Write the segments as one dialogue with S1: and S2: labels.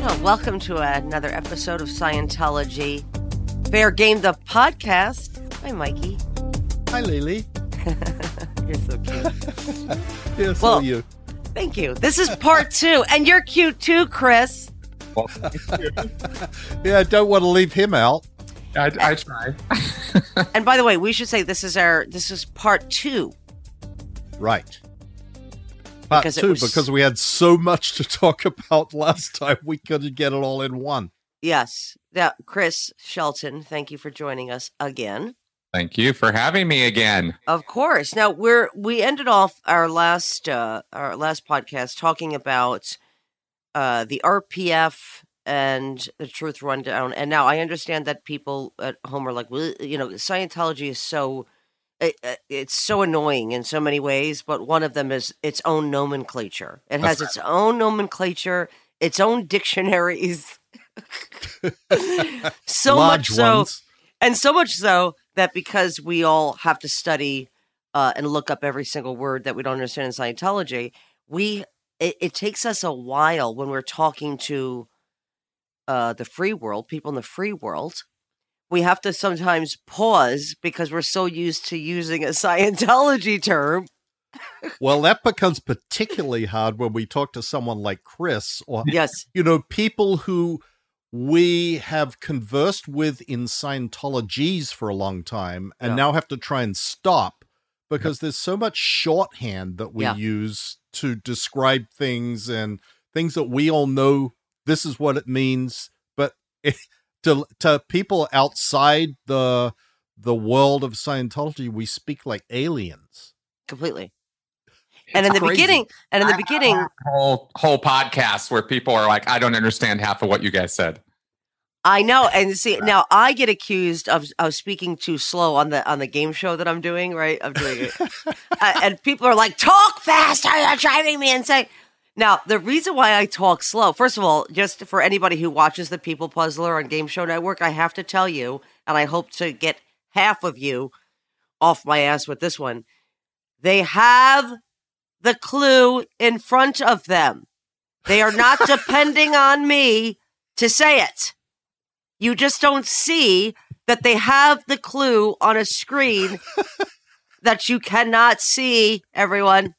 S1: Well, welcome to another episode of Scientology. Fair Game, the podcast. Hi, Mikey.
S2: Hi, Lily.
S1: You're so cute.
S2: Yeah, so are you.
S1: Thank you. This is part 2, and you're cute too, Chris.
S3: Well,
S2: Yeah, I don't want to leave him out.
S3: I try.
S1: And by the way, we should say this is part 2.
S2: Right. Part
S1: Because it
S2: 2,
S1: was-
S2: because we had so much to talk about last time, we couldn't get it all in one.
S1: Yes. Yeah, Chris Shelton, thank you for joining us again.
S3: Thank you for having me again.
S1: Of course. Now we ended off our last podcast talking about the RPF and the Truth Rundown, and now I understand that people at home are like, well, Scientology is it's so annoying in so many ways, but one of them is its own nomenclature. It has its own nomenclature, its own dictionaries. So
S2: Large
S1: much so,
S2: ones.
S1: and so much so that because we all have to study and look up every single word that we don't understand in Scientology, it takes us a while when we're talking to the free world, people in the free world. We have to sometimes pause because we're so used to using a Scientology term.
S2: Well, that becomes particularly hard when we talk to someone like Chris or,
S1: Yes.
S2: People who we have conversed with in Scientologies for a long time and
S1: Yeah.
S2: now have to try and stop because there's so much shorthand that we
S1: Yeah.
S2: use to describe things and things that we all know this is what it means. But to people outside the world of Scientology, we speak like aliens.
S1: Completely. And in
S2: It's
S1: the
S2: crazy.
S1: beginning,
S3: Whole podcast where people are like, I don't understand half of what you guys said.
S1: I know, and see now I get accused of speaking too slow on the game show that I'm doing. Right, I'm doing it, and people are like, "Talk faster! You're driving me insane." Now, the reason why I talk slow, first of all, just for anybody who watches the People Puzzler on Game Show Network, I have to tell you, and I hope to get half of you off my ass with this one. They have the clue in front of them. They are not depending on me to say it. You just don't see that they have the clue on a screen that you cannot see, everyone.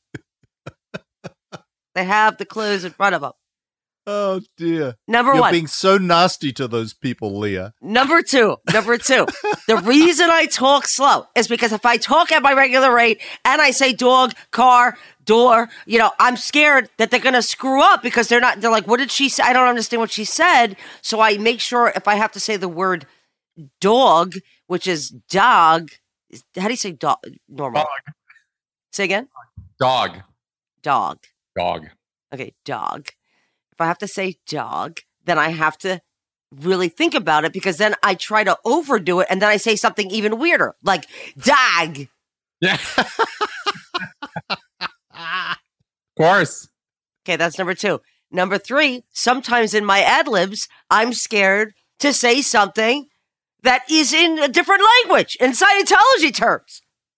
S1: They have the clues in front of them.
S2: Oh, dear.
S1: Number
S2: You're
S1: one.
S2: being so nasty to those people, Leah.
S1: Number two. The reason I talk slow is because if I talk at my regular rate and I say dog, car, door, I'm scared that they're going to screw up because they're like, what did she say? I don't understand what she said. So I make sure if I have to say the word dog, which is dog, how do you say dog? Normal.
S3: Dog.
S1: Say again?
S3: Dog.
S1: Dog.
S3: Dog.
S1: Okay, dog. If I have to say dog, then I have to really think about it because then I try to overdo it and then I say something even weirder, like dog.
S3: Yeah. Of course.
S1: Okay, that's number 2. Number 3, sometimes in my ad-libs, I'm scared to say something that is in a different language, in Scientology terms.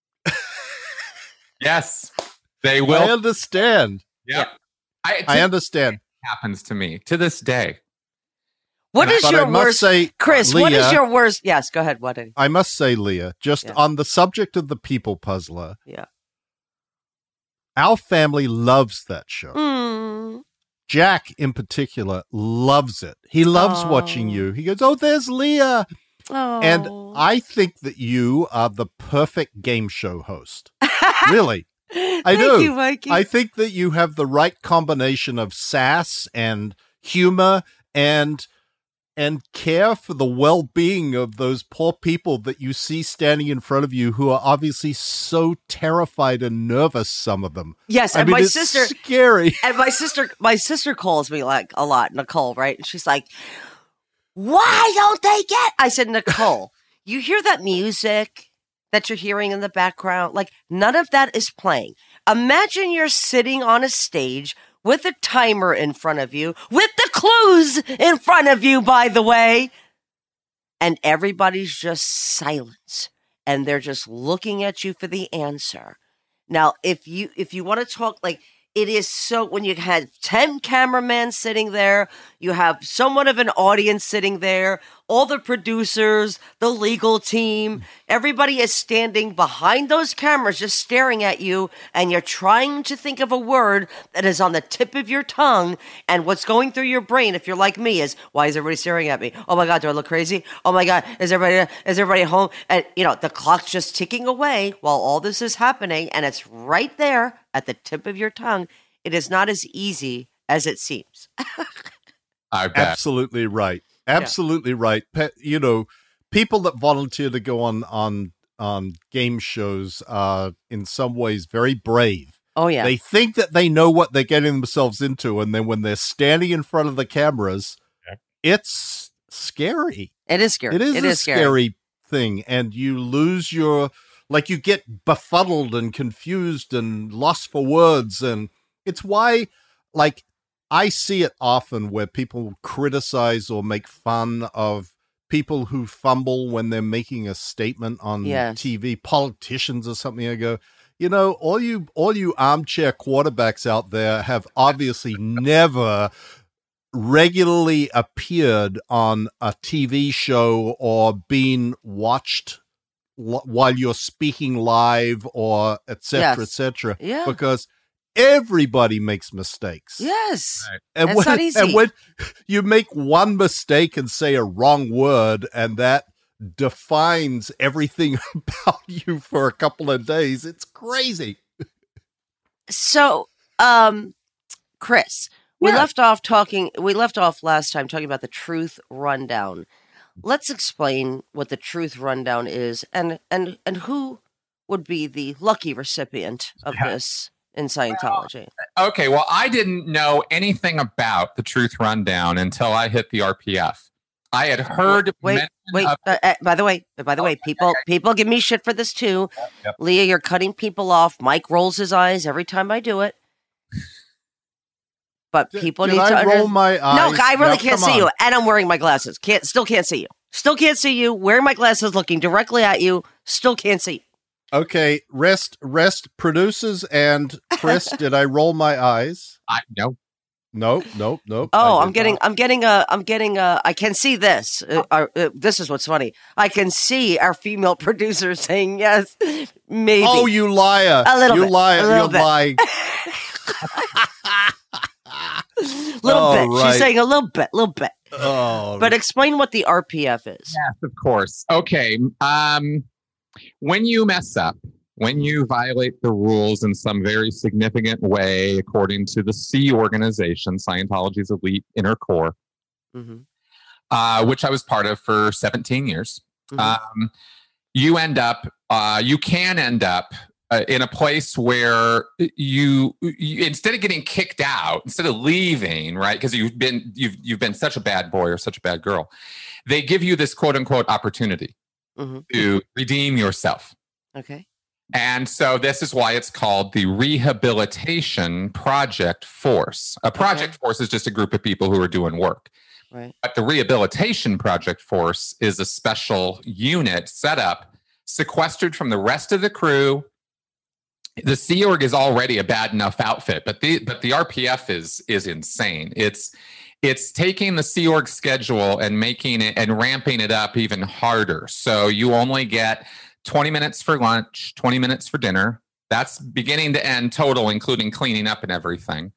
S3: Yes. They
S2: I
S3: will.
S2: understand.
S3: Yeah.
S2: I understand.
S3: Happens to me to this day.
S1: What is
S2: But
S1: your
S2: I must
S1: worst,
S2: say,
S1: Chris, what is
S2: Leah,
S1: your worst? Yes, go ahead. What?
S2: I must say, Leah, just
S1: Yeah.
S2: on the subject of the People Puzzler,
S1: Yeah.
S2: our family loves that show.
S1: Mm.
S2: Jack, in particular, loves it. He loves
S1: Oh.
S2: watching you. He goes, "Oh, there's Leah."
S1: Oh.
S2: And I think that you are the perfect game show host. Really. I
S1: Thank
S2: do.
S1: you, Mikey.
S2: I think that you have the right combination of sass and humor and care for the well-being of those poor people that you see standing in front of you who are obviously so terrified and nervous, some of them.
S1: Yes,
S2: I
S1: and
S2: mean,
S1: my
S2: it's
S1: sister
S2: scary.
S1: and my sister calls me like a lot, Nicole, right? And she's like, "Why don't they get?" I said, "Nicole, you hear that music that you're hearing in the background? Like none of that is playing. Imagine you're sitting on a stage with a timer in front of you, with the clues in front of you, by the way, and everybody's just silent and they're just looking at you for the answer. Now, if you want to talk like it is so, when you had 10 cameramen sitting there, you have somewhat of an audience sitting there, all the producers, the legal team, everybody is standing behind those cameras just staring at you, and you're trying to think of a word that is on the tip of your tongue, and what's going through your brain, if you're like me, is, why is everybody staring at me? Oh my God, do I look crazy? Oh my God, is everybody at home? And, the clock's just ticking away while all this is happening, and it's right there at the tip of your tongue. It is not as easy as it seems.
S3: I bet.
S2: Absolutely right. Absolutely right. People that volunteer to go on game shows are in some ways very brave.
S1: Oh, yeah.
S2: They think that they know what they're getting themselves into, and then when they're standing in front of the cameras, it's scary.
S1: It is scary.
S2: It is a scary thing, and you lose you get befuddled and confused and lost for words, and it's why, I see it often where people criticize or make fun of people who fumble when they're making a statement on TV, politicians or something. I go, all you armchair quarterbacks out there have obviously never regularly appeared on a TV show or been watched while you're speaking live or et cetera, et cetera.
S1: Yeah.
S2: Because everybody makes mistakes.
S1: Yes.
S2: Right. And
S1: it's not easy.
S2: And when you make one mistake and say a wrong word, and that defines everything about you for a couple of days, it's crazy.
S1: So, Chris, we left off last time talking about the Truth Rundown. Let's explain what the Truth Rundown is and who would be the lucky recipient of this in Scientology.
S3: Okay, well, I didn't know anything about the Truth Rundown until I hit the RPF. I had heard.
S1: Wait. By the way, people give me shit for this too.
S2: Yep.
S1: Leah, you're cutting people off. Mike rolls his eyes every time I do it. But people need to
S2: roll my eyes?
S1: No, I really can't see you,
S2: on.
S1: and I'm wearing my glasses. Still can't see you. Still can't see you. Wearing my glasses, looking directly at you. Still can't see you.
S2: Okay, rest, producers and Chris. Did I roll my eyes?
S3: No.
S2: Nope.
S1: Oh, I'm getting a. I can see this. This is what's funny. I can see our female producer saying yes, maybe.
S2: Oh, you liar!
S1: A little
S2: you
S1: bit.
S2: liar!
S1: A little
S2: You're
S1: bit.
S2: lying.
S1: Little bit.
S2: Right.
S1: She's saying a little bit.
S2: Oh,
S1: But explain what the RPF is.
S3: Yes, of course. Okay. When you mess up, when you violate the rules in some very significant way, according to the C organization, Scientology's elite inner core, which I was part of for 17 years, you can end up in a place where you instead of getting kicked out, instead of leaving, right? Because you've been such a bad boy or such a bad girl, they give you this quote unquote opportunity to redeem yourself.
S1: Okay.
S3: And so this is why it's called the Rehabilitation Project Force. A project force is just a group of people who are doing work.
S1: Right.
S3: But the Rehabilitation Project Force is a special unit set up, sequestered from the rest of the crew. The Sea Org is already a bad enough outfit, but the RPF is insane. It's taking the Sea Org schedule and making it and ramping it up even harder. So you only get 20 minutes for lunch, 20 minutes for dinner. That's beginning to end total, including cleaning up and everything.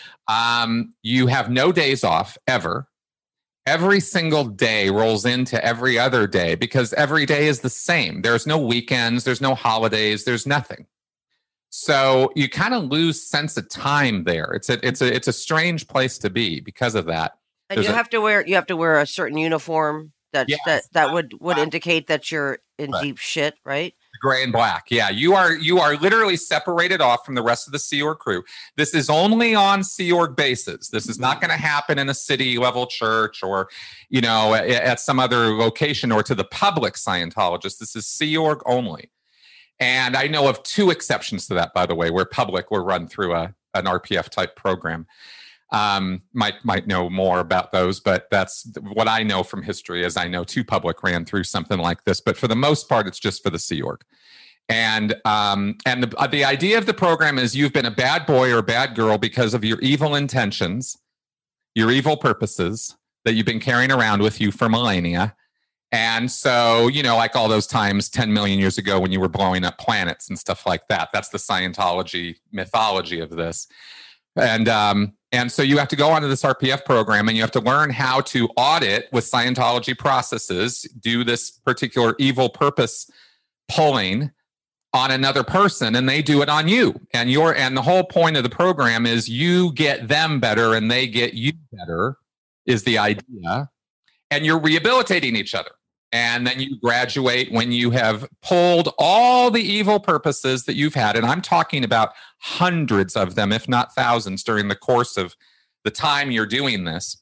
S3: You have no days off ever. Every single day rolls into every other day because every day is the same. There's no weekends. There's no holidays. There's nothing. So you kind of lose sense of time there. It's a strange place to be because of that.
S1: And you have to wear a certain uniform that would indicate that you're in deep shit, right?
S3: Gray and black. Yeah, you are literally separated off from the rest of the Sea Org crew. This is only on Sea Org bases. This is not going to happen in a city level church or, at some other location or to the public Scientologists. This is Sea Org only. And I know of 2 exceptions to that, by the way, where public will run through an RPF type program. Might know more about those, but that's what I know from history. As I know 2 public ran through something like this, but for the most part, it's just for the Sea Org. And the idea of the program is you've been a bad boy or a bad girl because of your evil intentions, your evil purposes that you've been carrying around with you for millennia. And so, like all those times 10 million years ago when you were blowing up planets and stuff like that. That's the Scientology mythology of this. And so you have to go onto this RPF program and you have to learn how to audit with Scientology processes, do this particular evil purpose pulling on another person, and they do it on you. And the whole point of the program is you get them better and they get you better is the idea. And you're rehabilitating each other. And then you graduate when you have pulled all the evil purposes that you've had. And I'm talking about hundreds of them, if not thousands, during the course of the time you're doing this.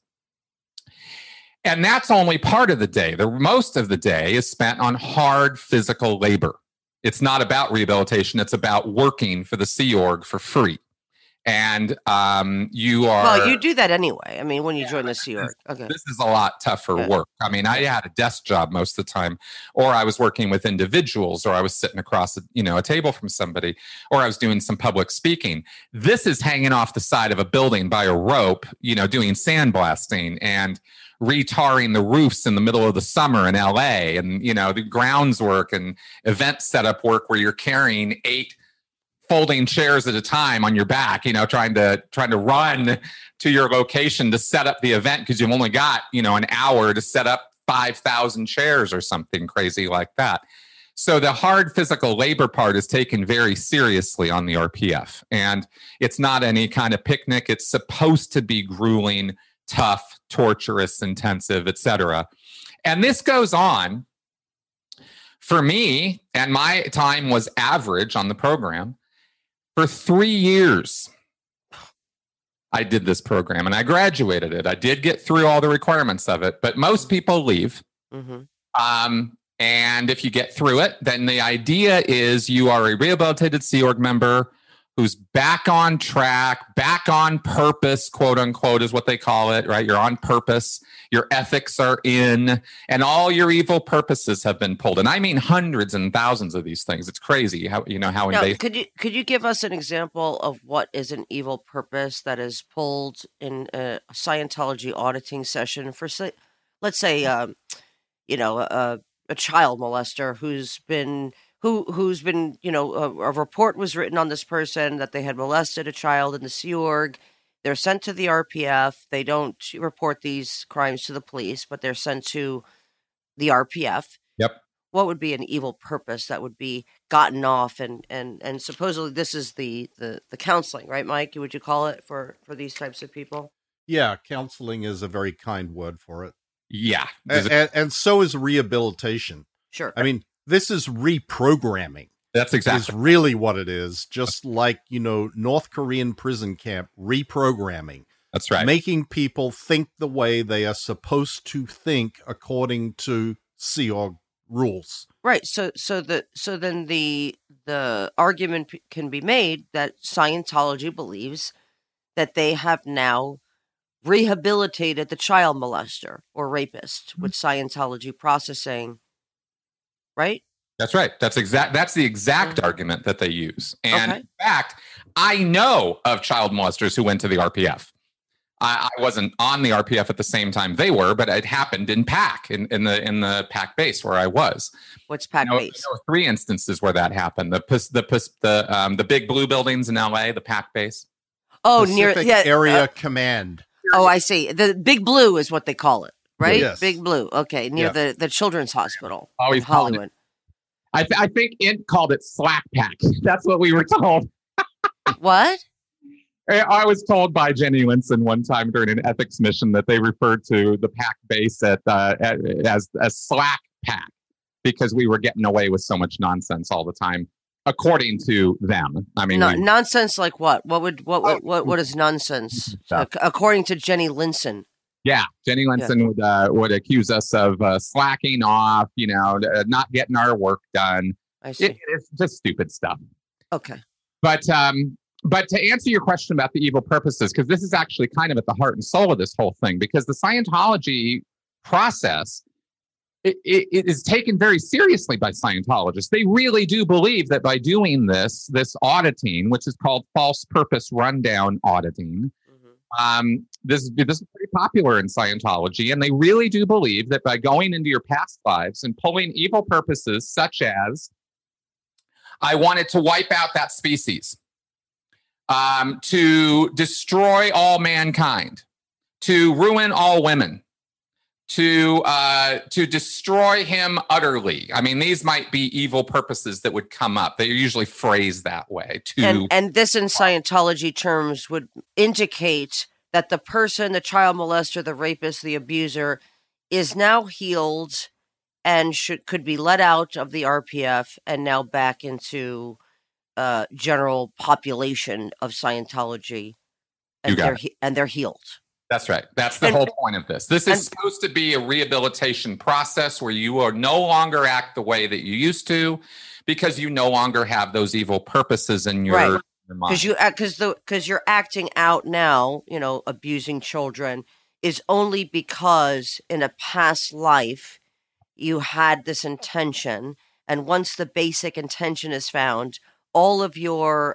S3: And that's only part of the day. The most of the day is spent on hard physical labor. It's not about rehabilitation. It's about working for the Sea Org for free. And you are...
S1: Well, you do that anyway. I mean, when you join the Sea Org. Okay.
S3: This is a lot tougher work. I mean, I had a desk job most of the time, or I was working with individuals, or I was sitting across a table from somebody, or I was doing some public speaking. This is hanging off the side of a building by a rope, doing sandblasting and retarring the roofs in the middle of the summer in LA, and the grounds work and event setup work where you're carrying 8 folding chairs at a time on your back, trying to run to your location to set up the event because you've only got an hour to set up 5,000 chairs or something crazy like that. So the hard physical labor part is taken very seriously on the RPF, and it's not any kind of picnic. It's supposed to be grueling, tough, torturous, intensive, etc. And this goes on for me, and my time was average on the program. For 3 years, I did this program and I graduated it. I did get through all the requirements of it, but most people leave. Mm-hmm. And if you get through it, then the idea is you are a rehabilitated Sea Org member who's back on track, back on purpose, quote unquote, is what they call it, right? You're on purpose, your ethics are in, and all your evil purposes have been pulled. And I mean hundreds and thousands of these things. It's crazy how invasive.
S1: Could you give us an example of what is an evil purpose that is pulled in a Scientology auditing session for, let's say, a child molester who's been, a report was written on this person that they had molested a child in the Sea Org. They're sent to the RPF. They don't report these crimes to the police, but they're sent to the RPF.
S3: Yep.
S1: What would be an evil purpose that would be gotten off? And supposedly this is the counseling, right, Mike? Would you call it for these types of people?
S2: Yeah, counseling is a very kind word for it.
S3: Yeah.
S2: And so is rehabilitation.
S1: Sure.
S2: I mean, this is reprogramming.
S3: That's exactly.
S2: Is really what it is. Just like, North Korean prison camp reprogramming.
S3: That's right.
S2: Making people think the way they are supposed to think according to Sea Org rules.
S1: Right. So then the argument can be made that Scientology believes that they have now rehabilitated the child molester or rapist with Scientology processing. Right?
S3: That's right. That's the exact argument that they use. And in fact, I know of child molesters who went to the RPF. I wasn't on the RPF at the same time they were, but it happened in PAC, in the PAC base where I was.
S1: What's PAC base?
S3: There were 3 instances where that happened. The big blue buildings in LA, the PAC base.
S1: Oh,
S2: Pacific Area Command.
S1: Oh, I see. The Big Blue is what they call it, right?
S2: Yes.
S1: Big Blue. Okay, near the Children's Hospital in Hollywood.
S3: I think Int called it Slack Pack. That's what we were told.
S1: What?
S3: I was told by Jenny Linson one time during an ethics mission that they referred to the PAC base as Slack Pack because we were getting away with so much nonsense all the time, according to them. I mean,
S1: nonsense like what? What is nonsense? According to Jenny Linson.
S3: Yeah, Jenny Linson would accuse us of slacking off, not getting our work done.
S1: I see.
S3: It's just stupid stuff.
S1: Okay.
S3: But to answer your question about the evil purposes, because this is actually kind of at the heart and soul of this whole thing, because the Scientology process it is taken very seriously by Scientologists. They really do believe that by doing this auditing, which is called false purpose rundown auditing, this is pretty popular in Scientology, and they really do believe that by going into your past lives and pulling evil purposes such as, I wanted to wipe out that species, to destroy all mankind, to ruin all women, to destroy him utterly. I mean, these might be evil purposes that would come up. They're usually phrased that way.
S1: And this in Scientology terms would indicate that the person, the child molester, the rapist, the abuser, is now healed and could be let out of the RPF and now back into general population of Scientology, and they're healed.
S3: That's right. That's the whole point of this. This is supposed to be a rehabilitation process where you are no longer act the way that you used to, because you no longer have those evil purposes in your mind. Because you're acting out now, abusing children is only because in a past life you had this intention, and once the basic intention is found, all of your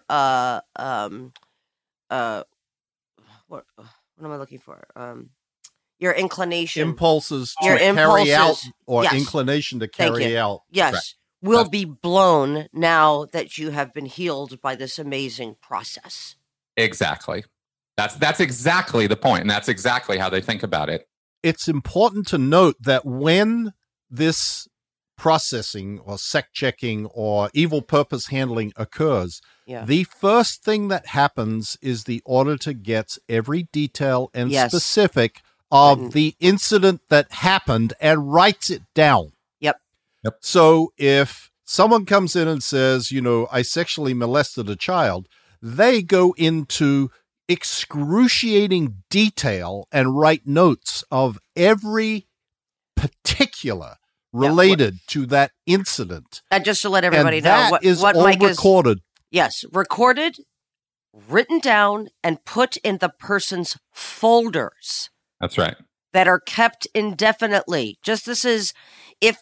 S3: what am I looking for? Your inclination.
S2: Impulses to carry out, or inclination to carry out.
S1: Yes. Right. Will be blown now that you have been healed by this amazing process.
S3: Exactly. That's exactly the point, and that's exactly how they think about it.
S2: It's important to note that when this processing or sect checking or evil purpose handling occurs, the first thing that happens is the auditor gets every detail and specific of the incident that happened and writes it down.
S1: Yep.
S2: So if someone comes in and says, I sexually molested a child, they go into excruciating detail and write notes of every particular related to that incident.
S1: And just to let everybody know,
S2: what Mike is recorded.
S1: Yes, recorded, written down, and put in the person's folders.
S3: That's right.
S1: That are kept indefinitely. Just this is, if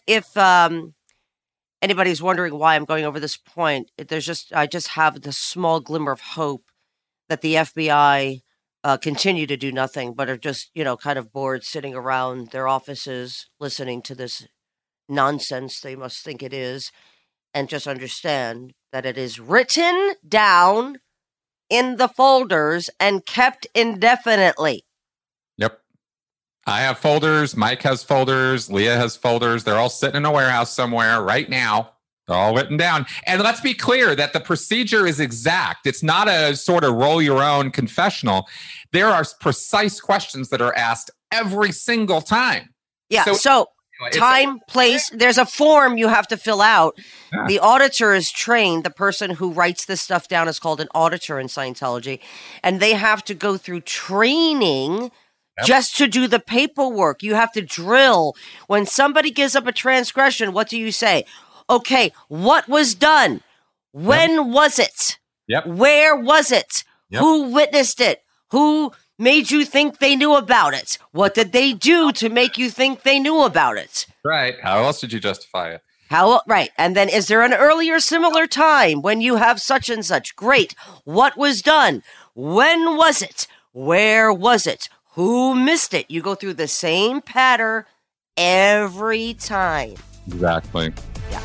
S1: anybody's wondering why I'm going over this point, I just have this small glimmer of hope that the FBI continue to do nothing, but are just kind of bored sitting around their offices listening to this nonsense they must think it is, and just understand that it is written down in the folders and kept indefinitely.
S3: Yep. I have folders. Mike has folders. Leah has folders. They're all sitting in a warehouse somewhere right now. They're all written down. And let's be clear that the procedure is exact. It's not a sort of roll your own confessional. There are precise questions that are asked every single time.
S1: Yeah. So time, place, there's a form you have to fill out. Yeah. The auditor is trained. The person who writes this stuff down is called an auditor in Scientology. And they have to go through training just to do the paperwork. You have to drill. When somebody gives up a transgression, what do you say? Okay, what was done? When was it? Where was it? Who witnessed it? Who made you think they knew about it? What did they do to make you think they knew about it?
S3: Right. How else did you justify it?
S1: Right. And then is there an earlier similar time when you have such and such? Great. What was done? When was it? Where was it? Who missed it? You go through the same pattern every time.
S3: Exactly.
S1: Yeah.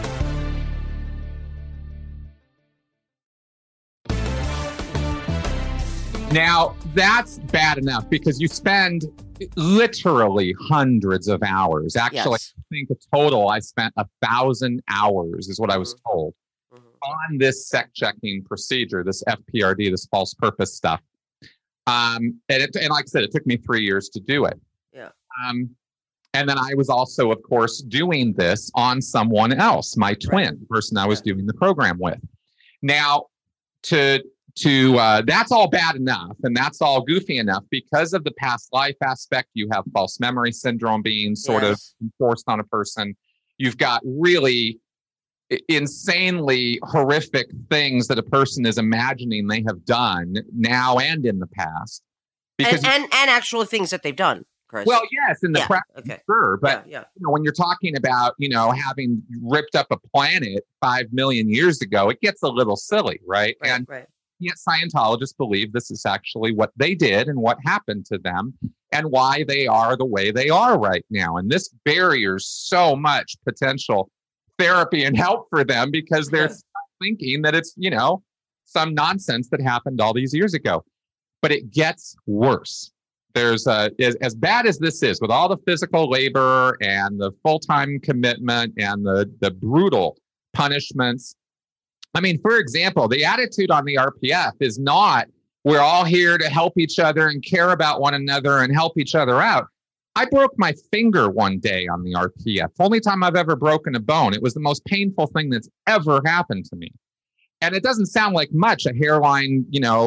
S3: Now, that's bad enough because you spend literally hundreds of hours. Actually, I think a total I spent 1,000 hours is what I was told on this sect checking procedure, this FPRD, this false purpose stuff. And like I said, it took me 3 years to do it.
S1: Yeah.
S3: And then I was also, of course, doing this on someone else, my twin, the person I was doing the program with. Now, that's all bad enough, and that's all goofy enough because of the past life aspect. You have false memory syndrome being sort of enforced on a person. You've got really insanely horrific things that a person is imagining they have done now and in the past.
S1: Because and actual things that they've done. Chris.
S3: Well, yes, in the press,
S1: okay.
S3: sure. But
S1: yeah.
S3: when you're talking about, having ripped up a planet 5 million years ago, it gets a little silly, right? And yet Scientologists believe this is actually what they did and what happened to them and why they are the way they are right now. And this barriers so much potential therapy and help for them because they're thinking that it's, some nonsense that happened all these years ago. But it gets worse. There's as bad as this is, with all the physical labor and the full-time commitment and the brutal punishments. I mean, for example, the attitude on the RPF is not, we're all here to help each other and care about one another and help each other out. I broke my finger one day on the RPF. Only time I've ever broken a bone. It was the most painful thing that's ever happened to me. And it doesn't sound like much, a hairline,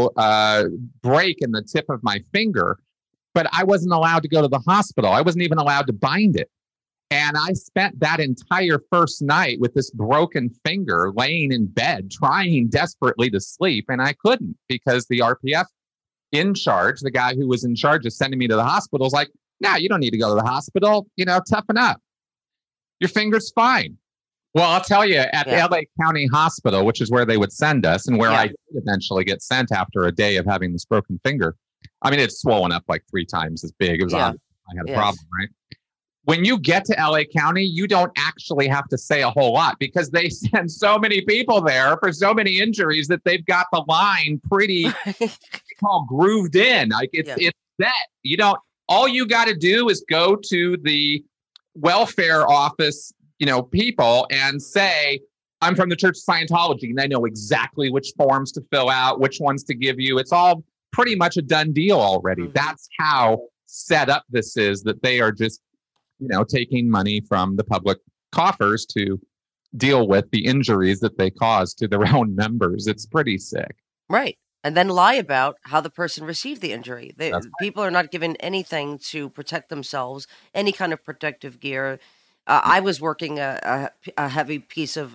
S3: break in the tip of my finger. But I wasn't allowed to go to the hospital. I wasn't even allowed to bind it. And I spent that entire first night with this broken finger laying in bed, trying desperately to sleep. And I couldn't because the RPF in charge, the guy who was in charge of sending me to the hospital, was like, no, you don't need to go to the hospital. Toughen up. Your finger's fine. Well, I'll tell you, at LA County Hospital, which is where they would send us and where I did eventually get sent after a day of having this broken finger. I mean, it's swollen up like 3 times as big. It was I had a problem, right? When you get to LA County, you don't actually have to say a whole lot because they send so many people there for so many injuries that they've got the line pretty grooved in. Like it's set. All you got to do is go to the welfare office, people and say, I'm from the Church of Scientology, and they know exactly which forms to fill out, which ones to give you. It's all pretty much a done deal already. Mm-hmm. That's how set up this is, that they are just, taking money from the public coffers to deal with the injuries that they cause to their own members. It's pretty sick.
S1: Right. And then lie about how the person received the injury. People are not given anything to protect themselves, any kind of protective gear. I was working a heavy piece of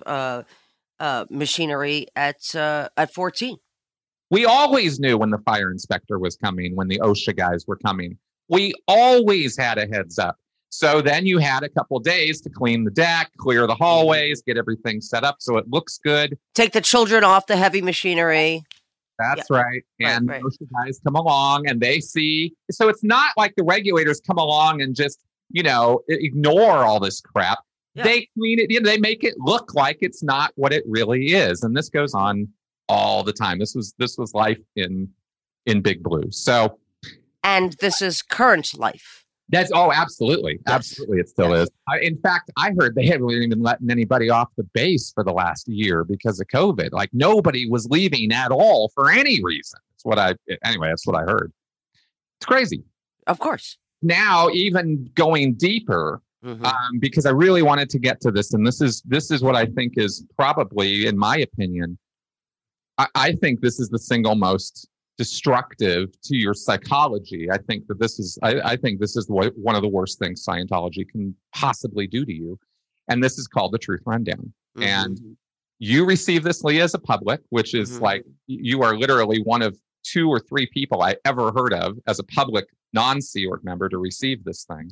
S1: machinery at 14.
S3: We always knew when the fire inspector was coming, when the OSHA guys were coming. We always had a heads up. So then you had a couple of days to clean the deck, clear the hallways, get everything set up so it looks good.
S1: Take the children off the heavy machinery.
S3: That's right. And OSHA guys come along and they see. So it's not like the regulators come along and just, ignore all this crap. Yeah. They clean it. They make it look like it's not what it really is. And this goes on all the time. This was life in Big Blue. So,
S1: and this is current life.
S3: That's absolutely. Yes. Absolutely. It still is. In fact, I heard they haven't even letting anybody off the base for the last year because of COVID. Like nobody was leaving at all for any reason. That's what I heard. It's crazy.
S1: Of course.
S3: Now, even going deeper, because I really wanted to get to this. And this is what I think is probably, in my opinion, I think this is the single most destructive to your psychology. I think that this is one of the worst things Scientology can possibly do to you. And this is called the Truth Rundown. Mm-hmm. And you receive this, Leah, as a public, which is like, you are literally one of 2 or 3 people I ever heard of as a public non-Sea Org member to receive this thing.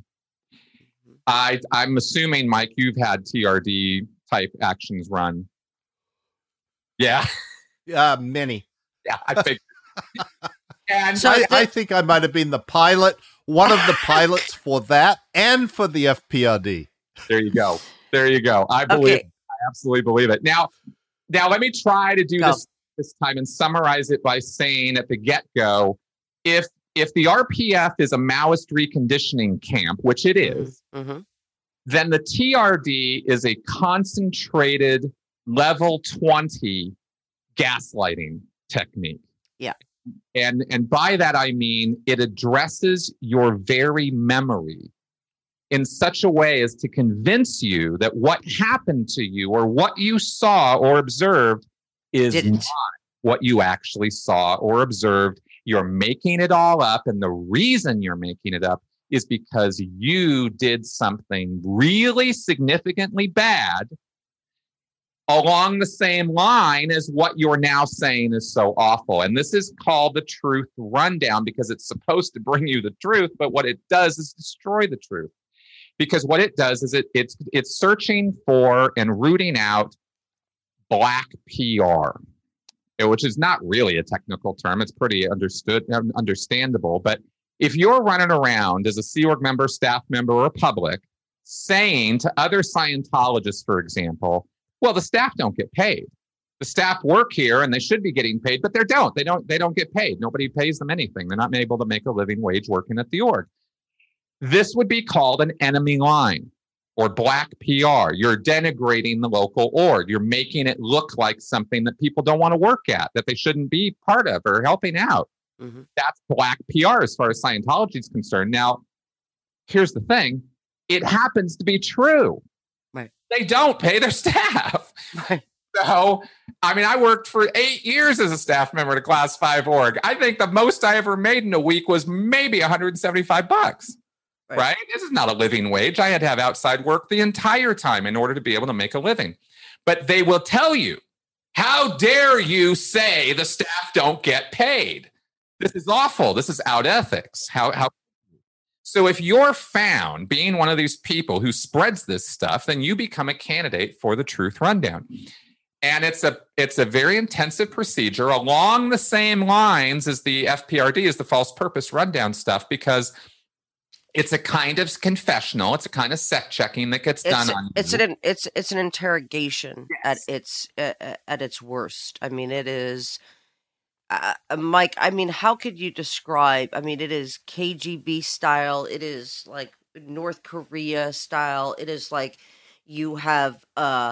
S3: I'm assuming, Mike, you've had TRD type actions run. Yeah.
S2: Many.
S3: Yeah, I think.
S2: And so I think I might have been the pilot, one of the pilots for that and for the FPRD.
S3: There you go. I believe it. I absolutely believe it. Now let me try to do this time and summarize it by saying at the get-go, if the RPF is a Maoist reconditioning camp, which it is, then the TRD is a concentrated level 20 gaslighting technique.
S1: Yeah.
S3: And by that, I mean, it addresses your very memory in such a way as to convince you that what happened to you or what you saw or observed is not what you actually saw or observed. You're making it all up. And the reason you're making it up is because you did something really significantly bad along the same line as what you're now saying is so awful. And this is called the truth rundown because it's supposed to bring you the truth, but what it does is destroy the truth. Because what it does is it's searching for and rooting out black PR, which is not really a technical term. It's pretty understandable. But if you're running around as a Sea Org member, staff member, or public saying to other Scientologists, for example, well, the staff don't get paid. The staff work here and they should be getting paid, but they don't. They don't get paid. Nobody pays them anything. They're not able to make a living wage working at the org. This would be called an enemy line or black PR. You're denigrating the local org. You're making it look like something that people don't want to work at, that they shouldn't be part of or helping out. Mm-hmm. That's black PR as far as Scientology is concerned. Now, here's the thing. It happens to be true.
S1: Right.
S3: They don't pay their staff.
S1: Right.
S3: So, I mean, I worked for 8 years as a staff member at a Class 5 org. I think the most I ever made in a week was maybe $175. Right? This is not a living wage. I had to have outside work the entire time in order to be able to make a living. But they will tell you, how dare you say the staff don't get paid? This is awful. This is out ethics. How? So if you're found being one of these people who spreads this stuff, then you become a candidate for the Truth Rundown. And it's a very intensive procedure along the same lines as the FPRD, as the false purpose rundown stuff, because it's a kind of confessional. It's a kind of sect checking that gets done on you.
S1: It's an interrogation.
S3: Yes.
S1: at its worst. I mean, it is, Mike. I mean, how could you describe? I mean, it is KGB style. It is like North Korea style. It is like you have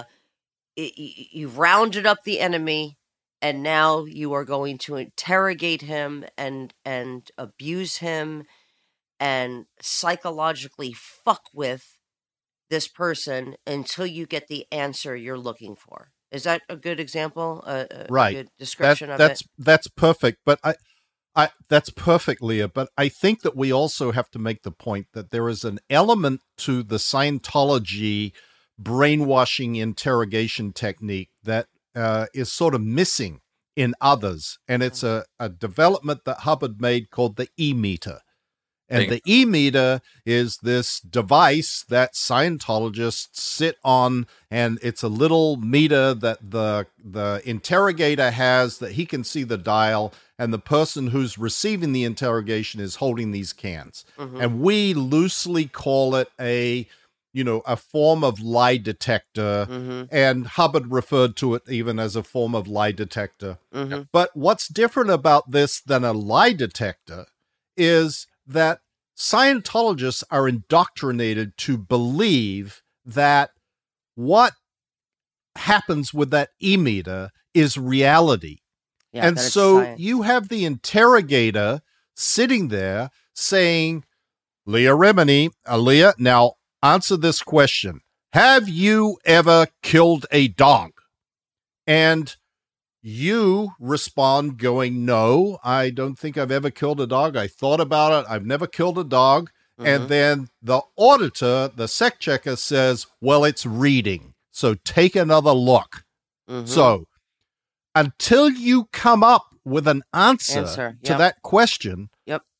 S1: you've rounded up the enemy, and now you are going to interrogate him and abuse him and psychologically fuck with this person until you get the answer you're looking for. Is that a good example?
S2: Right.
S1: A good description of
S2: it? That's perfect. But that's perfect, Leah. But I think that we also have to make the point that there is an element to the Scientology brainwashing interrogation technique that is sort of missing in others. And it's a development that Hubbard made called the E-meter. And the E-meter is this device that Scientologists sit on, and it's a little meter that the interrogator has that he can see the dial, and the person who's receiving the interrogation is holding these cans. Mm-hmm. And we loosely call it a form of lie detector, mm-hmm. and Hubbard referred to it even as a form of lie detector. Mm-hmm. But what's different about this than a lie detector is that Scientologists are indoctrinated to believe that what happens with that E-meter is reality. Yeah, and so science. You have the interrogator sitting there saying, Leah Remini, Leah, now answer this question. Have you ever killed a dog? And you respond going, no, I don't think I've ever killed a dog. I thought about it. I've never killed a dog. Mm-hmm. And then the auditor, the sect checker, says, well, it's reading, so take another look. Mm-hmm. So until you come up with an answer to that question,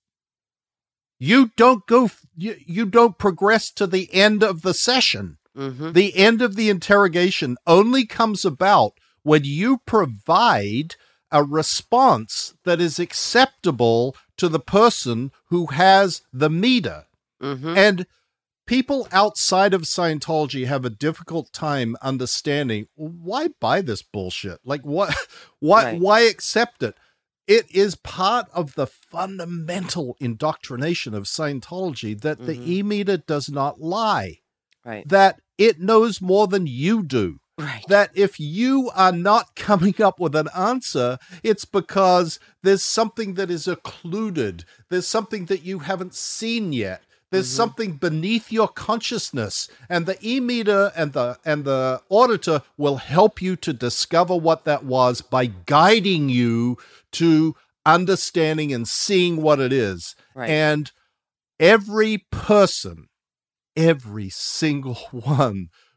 S2: you don't you don't progress to the end of the session. Mm-hmm. The end of the interrogation only comes about when you provide a response that is acceptable to the person who has the meter. Mm-hmm. And people outside of Scientology have a difficult time understanding, why buy this bullshit? Like, why accept it? It is part of the fundamental indoctrination of Scientology that mm-hmm. the E-meter does not lie. Right. That it knows more than you do. Right. That if you are not coming up with an answer, it's because there's something that is occluded. There's something that you haven't seen yet. There's mm-hmm. something beneath your consciousness. And the E-meter and the auditor will help you to discover what that was by guiding you to understanding and seeing what it is. Right. And every person, every single one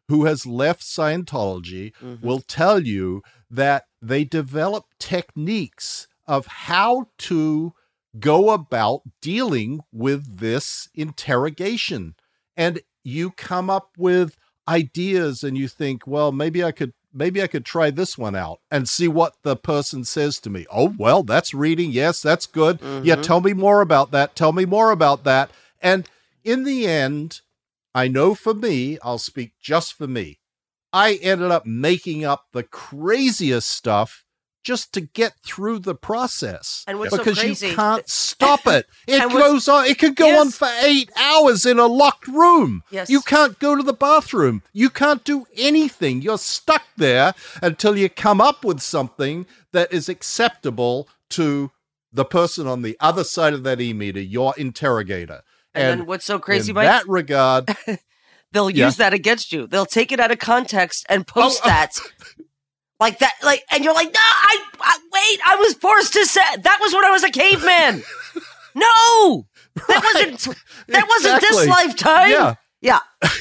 S2: who has left Scientology will tell you that they develop techniques of how to go about dealing with this interrogation. And you come up with ideas and you think, well, maybe I could try this one out and see what the person says to me. Oh, well, that's reading. Yes, that's good. Yeah, tell me more about that. Tell me more about that. And in the end, I know for me, I'll speak just for me, I ended up making up the craziest stuff just to get through the process.
S1: And what's
S2: because
S1: so crazy,
S2: you can't stop it. It goes on. It could go on for 8 hours in a locked room.
S1: Yes.
S2: You can't go to the bathroom. You can't do anything. You're stuck there until you come up with something that is acceptable to the person on the other side of that e-meter, your interrogator.
S1: And then what's so crazy,
S2: in
S1: Mike?
S2: that regard,
S1: they'll use that against you. They'll take it out of context and post that. Like that, and you're like, no, wait, I was forced to say, that was when I was a caveman. No, that wasn't this lifetime. Yeah.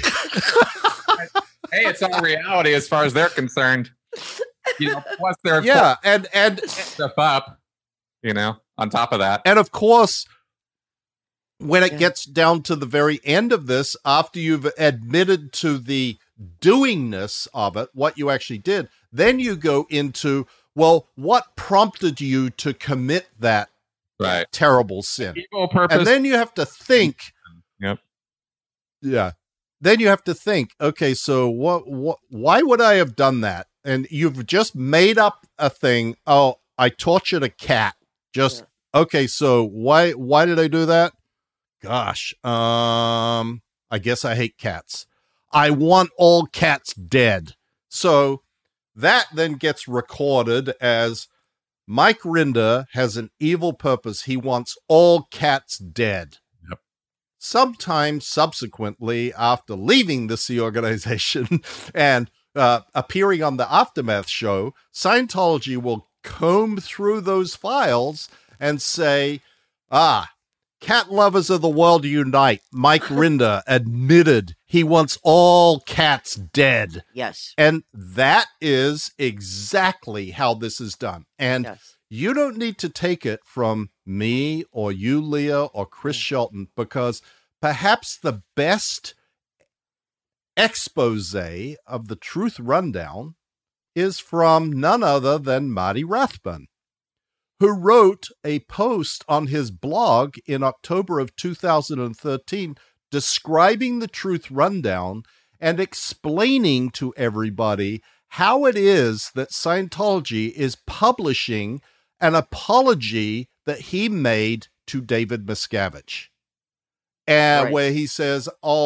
S3: Hey, it's all reality as far as they're concerned. Plus they're
S2: and
S3: stuff up, on top of that.
S2: And of course, when it gets down to the very end of this, after you've admitted to the doingness of it, what you actually did, then you go into, well, what prompted you to commit that terrible sin?
S3: Evil purpose.
S2: And then you have to think.
S3: Yep.
S2: Yeah. Then you have to think, okay, so why would I have done that? And you've just made up a thing. Oh, I tortured a cat. Okay, so why did I do that? Gosh, I guess I hate cats. I want all cats dead. So that then gets recorded as Mike Rinder has an evil purpose. He wants all cats dead.
S3: Yep.
S2: Sometime subsequently, after leaving the Sea organization and appearing on the Aftermath show, Scientology will comb through those files and say, cat lovers of the world unite. Mike Rinder admitted he wants all cats dead.
S1: Yes.
S2: And that is exactly how this is done. And you don't need to take it from me or you, Leah, or Chris Shelton, because perhaps the best expose of the Truth Rundown is from none other than Marty Rathbun, who wrote a post on his blog in October of 2013 describing the Truth Rundown and explaining to everybody how it is that Scientology is publishing an apology that he made to David Miscavige. And where he says,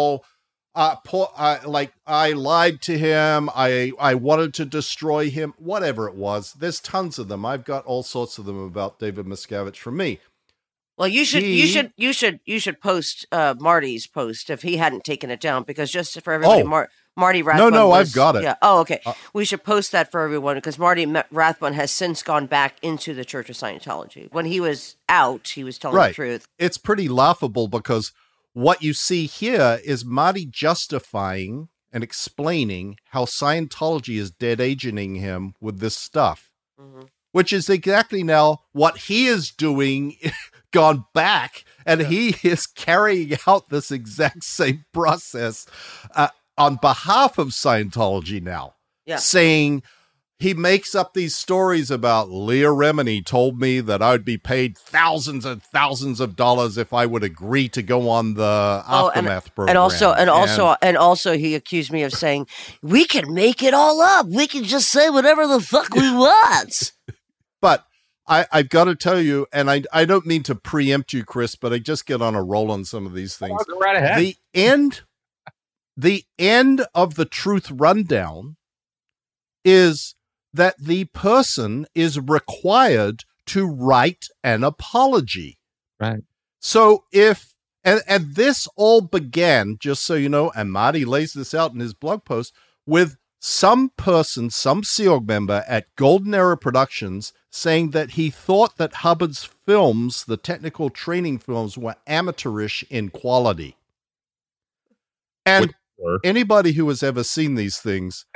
S2: I lied to him. I wanted to destroy him. Whatever it was. There's tons of them. I've got all sorts of them about David Miscavige from me.
S1: Well, you should post Marty's post if he hadn't taken it down, because just for everybody, Marty Rathbun.
S2: No, I've got it.
S1: Yeah. Oh, okay. We should post that for everyone, because Marty Rathbun has since gone back into the Church of Scientology. When he was out, he was telling the truth.
S2: It's pretty laughable because what you see here is Marty justifying and explaining how Scientology is dead agenting him with this stuff, which is exactly now what he is doing, gone back, and he is carrying out this exact same process on behalf of Scientology now, saying he makes up these stories about Leah Remini told me that I would be paid thousands and thousands of dollars if I would agree to go on the Aftermath program.
S1: And also he accused me of saying, we can make it all up. We can just say whatever the fuck we want.
S2: But I've got to tell you, and I don't mean to preempt you, Chris, but I just get on a roll on some of these things.
S3: Right ahead.
S2: The end of the Truth Rundown is that the person is required to write an apology.
S3: Right.
S2: So and this all began, just so you know, and Marty lays this out in his blog post, with some person, some Sea Org member at Golden Era Productions saying that he thought that Hubbard's films, the technical training films, were amateurish in quality. And anybody who has ever seen these things,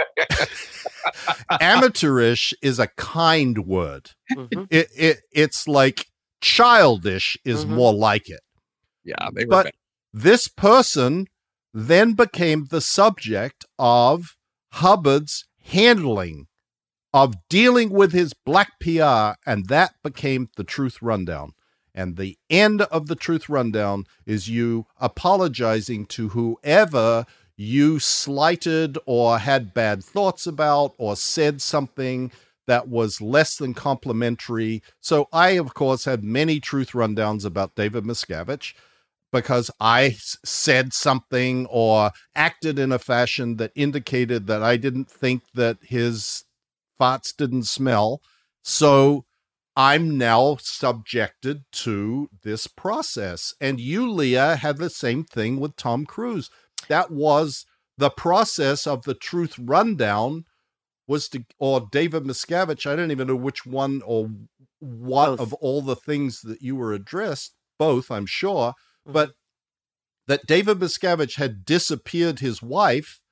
S2: amateurish is a kind word.
S1: Mhm.
S2: It's like childish is more like it.
S3: Yeah, they were
S2: But
S3: bad.
S2: this person then became the subject of Hubbard's handling of dealing with his black PR, and that became the Truth Rundown. And the end of the Truth Rundown is you apologizing to whoever you slighted or had bad thoughts about or said something that was less than complimentary. So I, of course, had many Truth Rundowns about David Miscavige because I said something or acted in a fashion that indicated that I didn't think that his farts didn't smell. So I'm now subjected to this process. And you, Leah, had the same thing with Tom Cruise. That was the process of the Truth Rundown or David Miscavige. I don't even know which one or what
S1: Both.
S2: of all the things that you were addressed. Both, I'm sure. But that David Miscavige had disappeared his wife,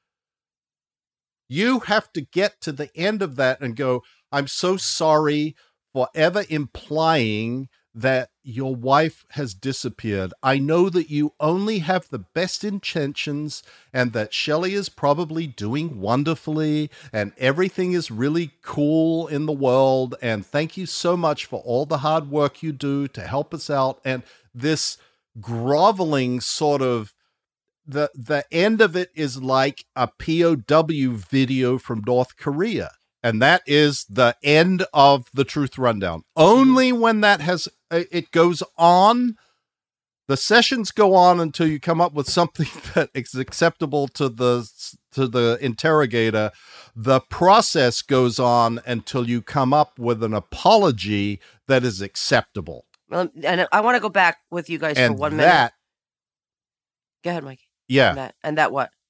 S2: you have to get to the end of that and go, I'm so sorry for ever implying that your wife has disappeared. I know that you only have the best intentions and that Shelley is probably doing wonderfully and everything is really cool in the world. And thank you so much for all the hard work you do to help us out. And this groveling sort of, the end of it is like a POW video from North Korea. And that is the end of the Truth Rundown. Only when that it goes on, the sessions go on until you come up with something that is acceptable to the interrogator. The process goes on until you come up with an apology that is acceptable.
S1: And I want to go back with you guys for 1 minute. Go ahead, Mike.
S2: Yeah.
S1: And that what?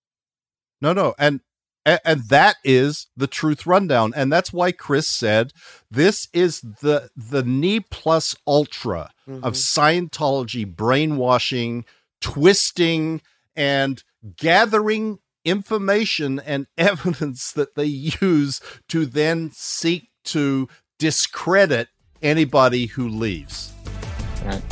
S2: No. And that is the Truth Rundown. And that's why Chris said this is the ne plus ultra of Scientology brainwashing, twisting, and gathering information and evidence that they use to then seek to discredit anybody who leaves.
S3: Right.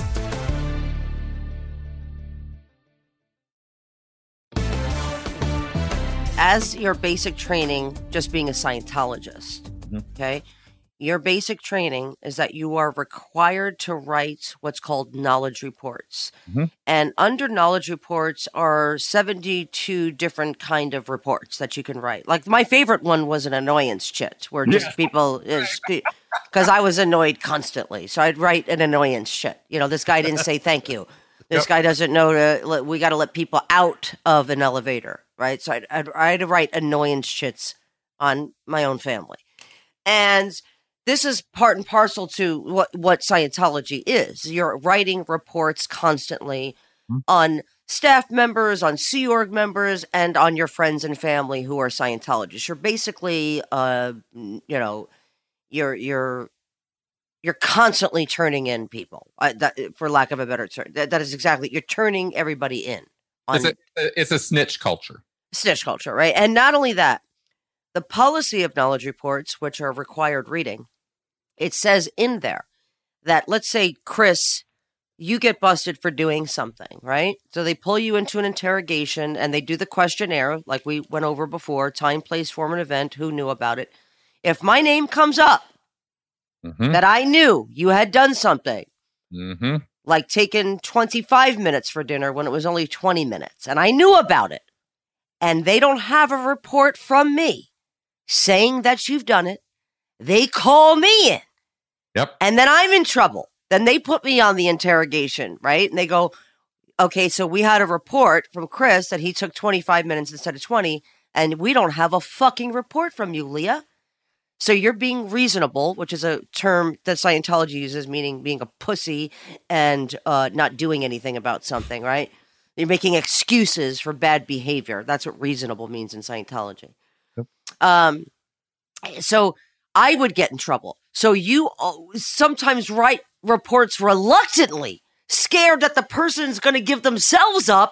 S1: As your basic training, just being a Scientologist, okay, your basic training is that you are required to write what's called knowledge reports. And under knowledge reports are 72 different kind of reports that you can write. Like my favorite one was an annoyance chit where just people because I was annoyed constantly. So I'd write an annoyance chit. You know, this guy didn't say thank you. This guy doesn't know we got to let people out of an elevator. Right. So I had to write annoyance chits on my own family. And this is part and parcel to what Scientology is. You're writing reports constantly on staff members, on Sea Org members, and on your friends and family who are Scientologists. You're basically, you're constantly turning in people, for lack of a better term. That is exactly, you're turning everybody in.
S3: It's a snitch culture.
S1: Snitch culture, right? And not only that, the policy of knowledge reports, which are required reading, it says in there that, let's say, Chris, you get busted for doing something, right? So they pull you into an interrogation and they do the questionnaire, like we went over before, time, place, form, and event, who knew about it. If my name comes up, that I knew you had done something, like taken 25 minutes for dinner when it was only 20 minutes, and I knew about it, and they don't have a report from me saying that you've done it, they call me in.
S3: Yep.
S1: And then I'm in trouble. Then they put me on the interrogation, right? And they go, okay, so we had a report from Chris that he took 25 minutes instead of 20, and we don't have a fucking report from you, Leah. So you're being reasonable, which is a term that Scientology uses, meaning being a pussy and not doing anything about something, right? You're making excuses for bad behavior. That's what reasonable means in Scientology. Yep. So I would get in trouble. So you sometimes write reports reluctantly, scared that the person's going to give themselves up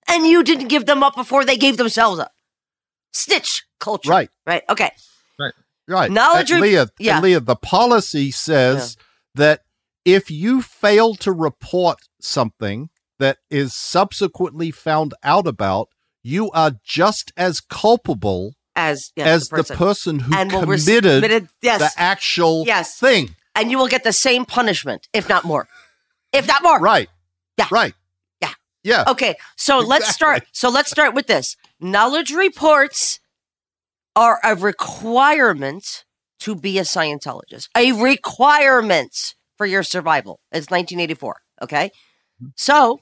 S1: And you didn't give them up before they gave themselves up. Snitch culture.
S2: Right.
S1: Right. Okay.
S2: Right.
S1: Knowledge.
S2: Leah, the policy says that if you fail to report something that is subsequently found out about, you are just as culpable as the person who committed the actual thing.
S1: And you will get the same punishment, if not more. If not more.
S2: Right.
S1: Yeah.
S2: Right.
S1: Yeah.
S2: Yeah.
S1: Okay. So let's start. So let's start with this. Knowledge reports are a requirement to be a Scientologist. A requirement for your survival. It's 1984. Okay. So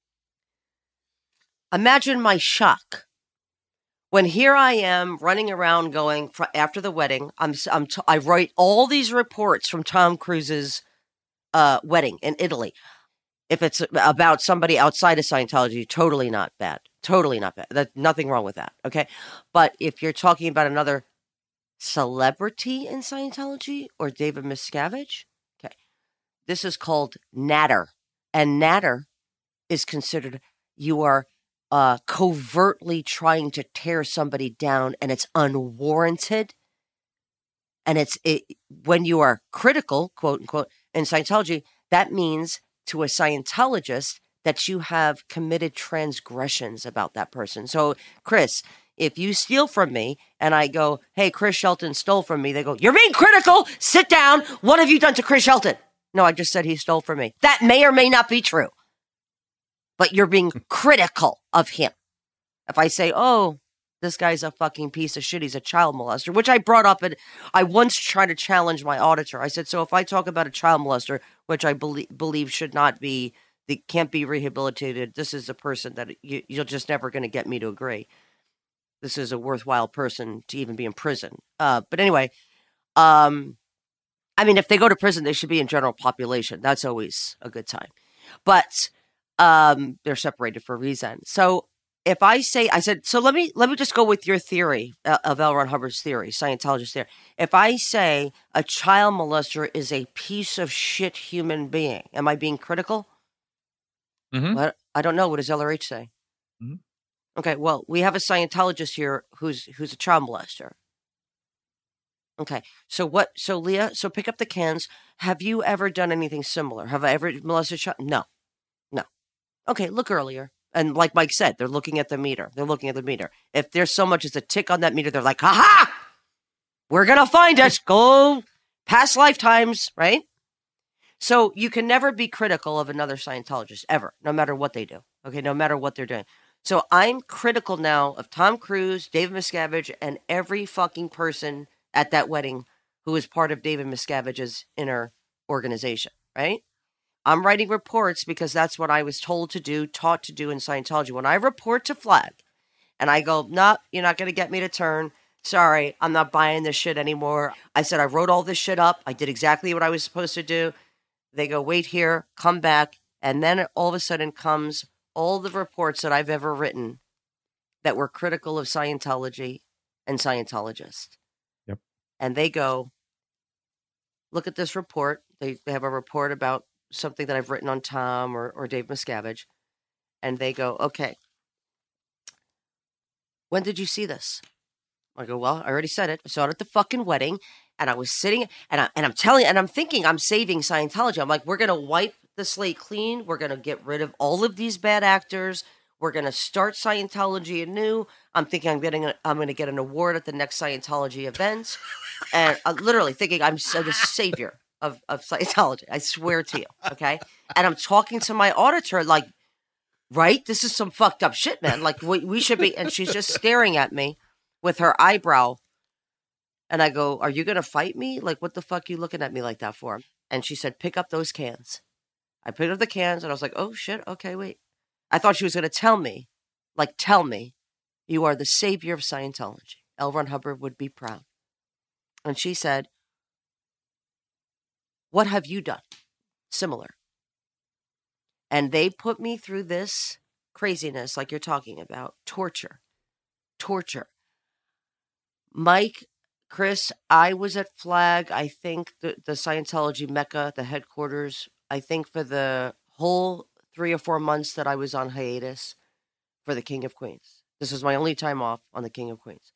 S1: imagine my shock when here I am running around going after the wedding. I write all these reports from Tom Cruise's wedding in Italy. If it's about somebody outside of Scientology, totally not bad. Totally not bad. There's nothing wrong with that. Okay. But if you're talking about another celebrity in Scientology or David Miscavige, okay, this is called natter. And natter is considered you are covertly trying to tear somebody down, and it's unwarranted. And when you are critical, quote unquote, in Scientology, that means to a Scientologist that you have committed transgressions about that person. So, Chris, if you steal from me and I go, hey, Chris Shelton stole from me, they go, you're being critical. Sit down. What have you done to Chris Shelton? No, I just said he stole from me. That may or may not be true. But you're being critical of him. If I say, oh, this guy's a fucking piece of shit, he's a child molester, which I brought up, and I once tried to challenge my auditor. I said, so if I talk about a child molester, which I believe should not be, they can't be rehabilitated, this is a person that you're just never going to get me to agree. This is a worthwhile person to even be in prison. But anyway, I mean, if they go to prison, they should be in general population. That's always a good time. But they're separated for a reason. So if I said, so let me just go with your theory of L. Ron Hubbard's theory, Scientologist theory. If I say a child molester is a piece of shit human being, am I being critical?
S3: Mm-hmm.
S1: Well, I don't know. What does LRH say?
S3: Mm-hmm.
S1: Okay, well, we have a Scientologist here who's a child molester. Okay, so Leah, so pick up the cans. Have you ever done anything similar? Have I ever molested a child? No. Okay, look earlier. And like Mike said, they're looking at the meter. If there's so much as a tick on that meter, they're like, ha! We're going to find it. Go past lifetimes, right? So you can never be critical of another Scientologist, ever, no matter what they do. Okay, no matter what they're doing. So I'm critical now of Tom Cruise, David Miscavige, and every fucking person at that wedding who is part of David Miscavige's inner organization, right? I'm writing reports because that's what I was told to do, taught to do in Scientology. When I report to Flag and I go, no, you're not going to get me to turn. Sorry, I'm not buying this shit anymore. I said, I wrote all this shit up. I did exactly what I was supposed to do. They go, wait here, come back. And then all of a sudden comes all the reports that I've ever written that were critical of Scientology and Scientologists.
S2: Yep. And
S1: they go, look at this report. They have a report about something that I've written on Tom or Dave Miscavige, and they go, okay, when did you see this? I go, well, I already said it. I saw it at the fucking wedding, and I was sitting, and I'm thinking I'm saving Scientology. I'm like, we're going to wipe the slate clean. We're going to get rid of all of these bad actors. We're going to start Scientology anew. I'm thinking I'm going to get an award at the next Scientology event, and I'm literally thinking I'm the savior of Scientology. I swear to you. Okay. And I'm talking to my auditor like, right? This is some fucked up shit, man. Like we should be. And she's just staring at me with her eyebrow. And I go, are you going to fight me? Like, what the fuck are you looking at me like that for? And she said, pick up those cans. I picked up the cans and I was like, oh shit. Okay, wait. I thought she was going to tell me, you are the savior of Scientology. L. Ron Hubbard would be proud. And she said, what have you done? Similar. And they put me through this craziness like you're talking about. Torture. Mike, Chris, I was at Flag, I think the Scientology Mecca, the headquarters, I think for the whole 3 or 4 months that I was on hiatus. for the King of Queens. This was my only time off on the King of Queens.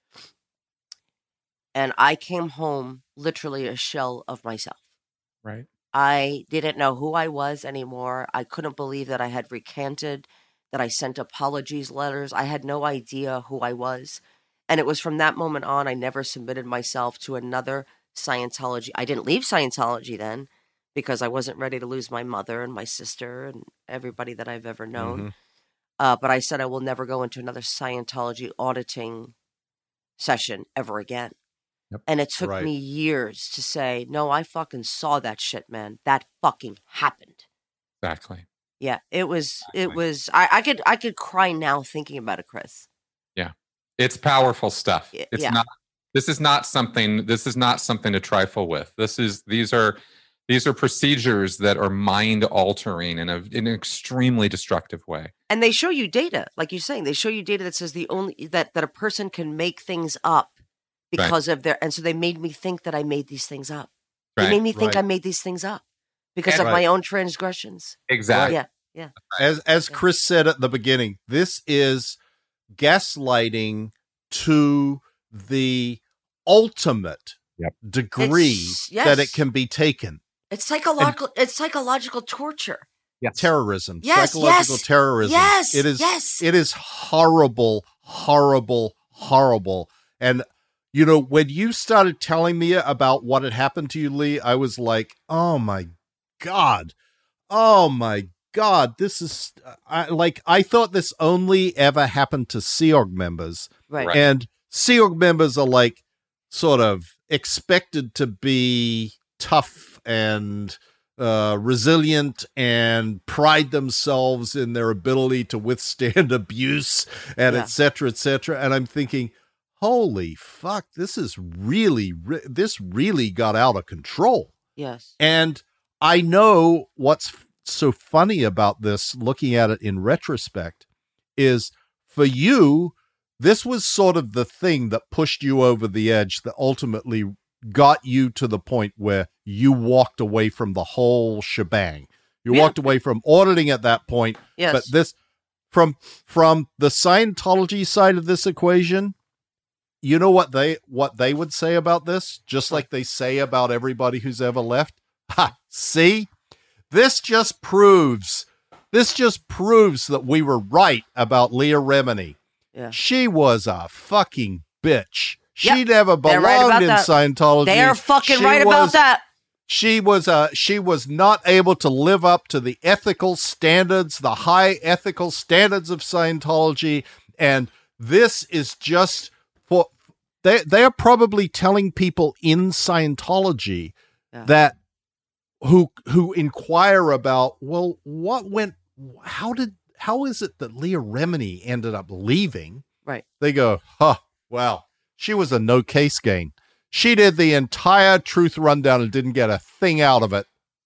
S1: And I came home literally a shell of myself.
S3: Right.
S1: I didn't know who I was anymore. I couldn't believe that I had recanted, that I sent apologies letters. I had no idea who I was. And it was from that moment on, I never submitted myself to another Scientology. I didn't leave Scientology then because I wasn't ready to lose my mother and my sister and everybody that I've ever known. But I said I will never go into another Scientology auditing session ever again.
S3: Yep.
S1: And it took
S2: Right.
S1: me years to say, no, I fucking saw that shit, man. That fucking happened.
S3: Exactly.
S1: Yeah, it was, I could cry now thinking about it, Chris.
S3: Yeah. It's powerful stuff. It's
S1: Yeah.
S3: not, this is not something to trifle with. These are procedures that are mind altering in an extremely destructive way.
S1: And they show you data, like you're saying, they show you data that says that a person can make things up because of their, and so they made me think that I made these things up. They made me think I made these things up because of my own transgressions.
S3: Exactly.
S1: Yeah.
S2: As Chris said at the beginning, this is gaslighting to the ultimate degree that it can be taken.
S1: It's psychological. It's psychological torture.
S3: Yes.
S2: Terrorism,
S1: Yes,
S2: psychological terrorism.
S1: Yes,
S2: it is.
S1: yes.
S2: It is horrible, horrible, horrible. And you know, when you started telling me about what had happened to you, Lee, I was like, "Oh my god, oh my god, this is." I thought this only ever happened to Sea Org members,
S1: Right.
S2: and Sea Org members are like sort of expected to be tough and resilient and pride themselves in their ability to withstand abuse and et cetera, et cetera. And I'm thinking, holy fuck, this really got out of control.
S1: Yes.
S2: And I know what's so funny about this, looking at it in retrospect, is for you, this was sort of the thing that pushed you over the edge that ultimately got you to the point where you walked away from the whole shebang. You walked away from auditing at that point.
S1: Yes.
S2: But this, from the Scientology side of this equation, you know what they would say about this? Just like they say about everybody who's ever left. Ha! See, this just proves that we were right about Leah Remini.
S1: Yeah.
S2: She was a fucking bitch. She
S1: Yep.
S2: never
S1: They're right
S2: belonged
S1: about
S2: in
S1: that.
S2: Scientology.
S1: They are fucking
S2: She
S1: right about that.
S2: She was not able to live up to the ethical standards, the high ethical standards of Scientology. And this is just for, they are probably telling people in Scientology that who inquire about, well, how is it that Leah Remini ended up leaving?
S1: Right.
S2: They go, well, she was a no case gain. She did the entire truth rundown and didn't get a thing out of it.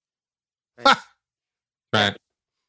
S3: Right.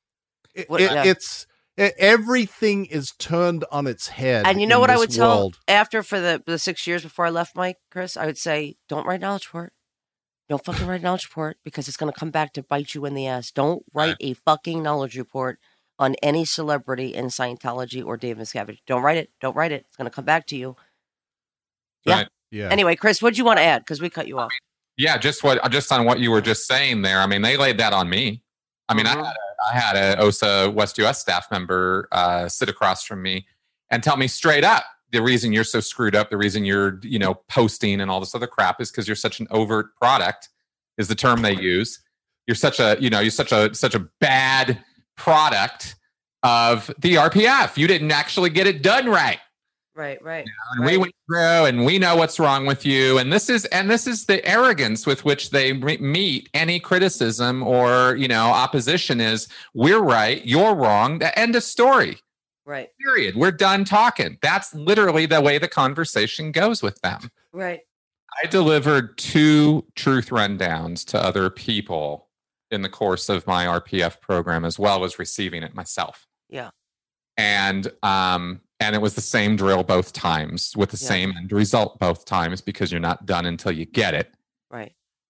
S2: Everything is turned on its head.
S1: And you know
S2: in
S1: what I
S2: this
S1: would tell
S2: world.
S1: after for the 6 years before I left, Mike, Chris? I would say, don't write knowledge report. Don't fucking write a knowledge report because it's going to come back to bite you in the ass. Don't write a fucking knowledge report on any celebrity in Scientology or Dave Miscavige. Don't write it. Don't write it. It's going to come back to you. Yeah.
S3: Right.
S2: Yeah.
S1: Anyway, Chris, what do you want to add? Because we cut you off.
S3: Yeah, just on what you were just saying there. I mean, they laid that on me. I mean, I had a OSA West US staff member sit across from me and tell me straight up, the reason you're so screwed up, the reason you're, posting and all this other crap is because you're such an overt product, is the term they use. You're such a bad product of the RPF. You didn't actually get it done right.
S1: Right.
S3: And we went through and we know what's wrong with you. And this is the arrogance with which they meet any criticism or, opposition is, we're right, you're wrong. The end of story.
S1: Right.
S3: Period. We're done talking. That's literally the way the conversation goes with them.
S1: Right.
S3: I delivered 2 truth rundowns to other people in the course of my RPF program, as well as receiving it myself.
S1: Yeah.
S3: And it was the same drill both times with the same end result both times, because you're not done until you get it.
S1: Right.